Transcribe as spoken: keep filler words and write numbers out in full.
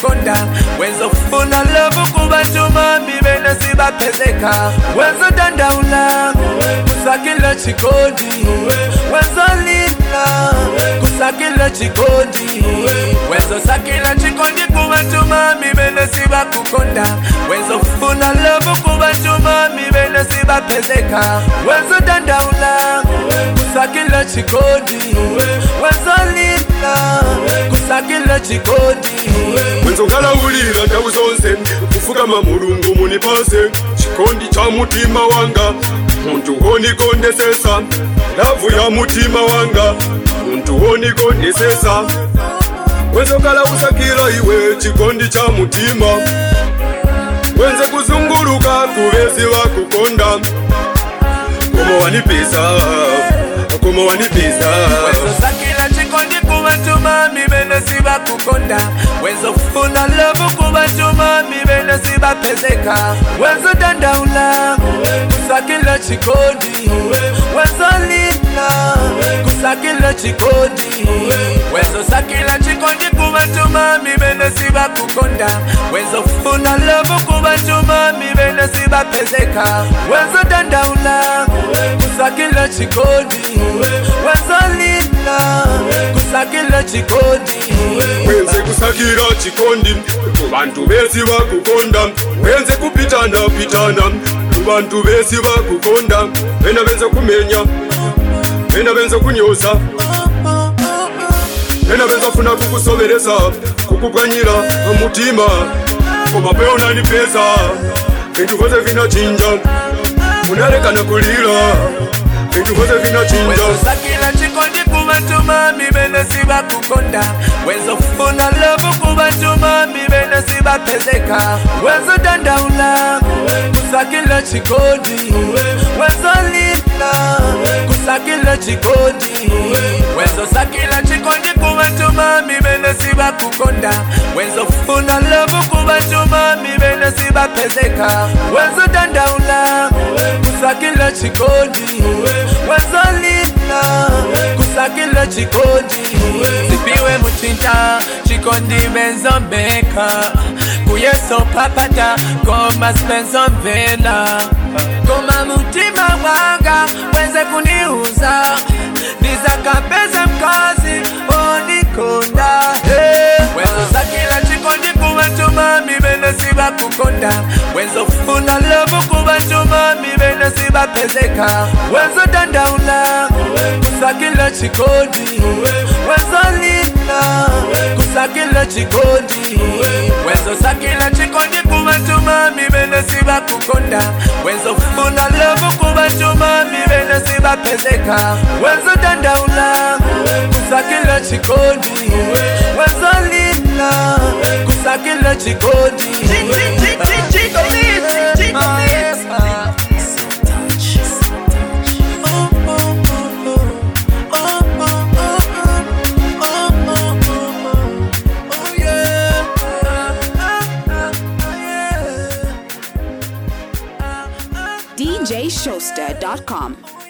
kukonda wenzo funa love kubatuma mibene sibapezeka wenzo dandaula kusakila chikondi wenzo lila kusakila chikondi wenzo sakila chikondi kubatuma mibene sibakukonda wenzo funa love kubatuma mibene sibapezeka wenzo dandaula kusakila chikondi wenzo lila kusakila chikondi wenzo ngalawulira ndawu zonse kufukama mulungu munipase chikondi cha mutima wanga muntu honikondesesa lavu ya mutima wanga muntu honikondesesa wenzo kalawusakila iwe chikondi cha mutima wenze kuzunguluka kuvezi wakukonda komo wanipesa komo wanipesa wenzo sakila chikondi kubatuma mibene sibakukonda wenzo funa love kubatuma mibene sibapezeka wenzo dandaula kusakila chikondi wenzo lila kusakila chikondi wenzo sakila chikondi kubatuma mibene sibakukonda wenzo funa love kubatuma mibene sibapezeka wenzo dandaula kusakila chikondi wenzo lila kusakila chikondi wenze kusakila chikondi kubantu besi bakukonda wenze kupitana pitana kubantu besi bakukonda bena benza kumenya bena benza kunyoza bena benza funa kukusobereza kukupwanyira mutima koma peona ni pesa bintu vyote vinachinja unalekana kulila bintu vyote vinachinja wenzo sakila chikondi kubatuma mibene sibakukonda wenzo funa love kubatuma mibene sibapezeka wenzo dandaula kusakila chikondi wenzo lila kusakila chikondi wenzo sakila chikondi kubatuma mibene sibakukonda wenzo funa love kubatuma mibene sibapezeka wenzo dandaula kusakila chikondi wenzo lila kusakila chikondi sipiwe muchinta chikondi benzo mbeka kuyeso papata koma spenzo mvela koma mutima wanga wenze kuniuza nizakapeza mkazi onikonda hey. Wenzo sakila chikondi kubatuma mibene sibakukonda wenzo funa love kubatuma mibene sibapezeka wenzo dandaula kusakila chikondi wenzo lila kusakila chikondi wenzo sakila chikondi kubatuma mibene sibakukonda wenzo funa love kubatuma mibene sibapezeka wenzo dandaula kusakila chikondi wenzo lila kusakila chikondi D J Showster dot com